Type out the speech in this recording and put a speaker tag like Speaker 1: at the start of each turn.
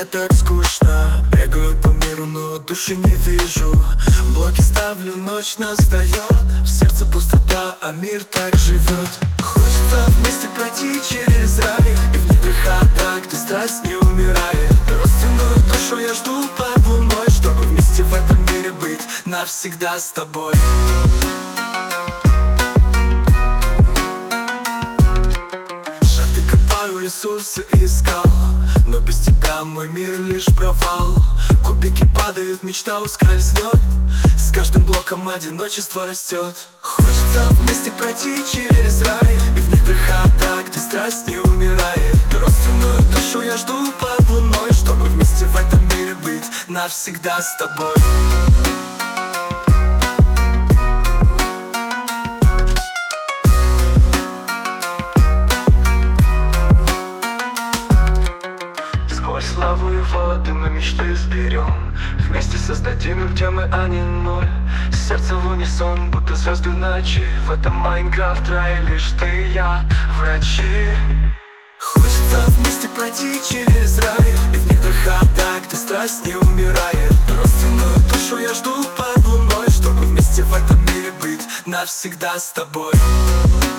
Speaker 1: Мне так скучно, бегаю по миру, но души не вижу. Блоки ставлю, ночь настает, в сердце пустота, а мир так живет. Хочется вместе пройти через рай, и в недрах так, где страсть не умирает. Родственную душу я жду под луной, чтобы вместе в этом мире быть навсегда с тобой. Шахты копаю, ресурсы искал, но без тебя мой мир лишь провал. Кубики падают, мечта ускользнет, с каждым блоком одиночество растет. Хочется вместе пройти через рай, и в недрах так, где страсть не умирает. Родственную душу я жду под луной, чтобы вместе в этом мире быть навсегда с тобой. Сквозь славу и воды мы мечты сберем, вместе создадим мир, где мы, а не ноль. Сердце в унисон, будто звезды ночи. В этом Майнкрафт рай, лишь ты и я, врачи. Хочется вместе пройти через рай, и в недрах так, где страсть не умирает. Родственную душу я жду под луной, чтобы вместе в этом мире быть навсегда с тобой.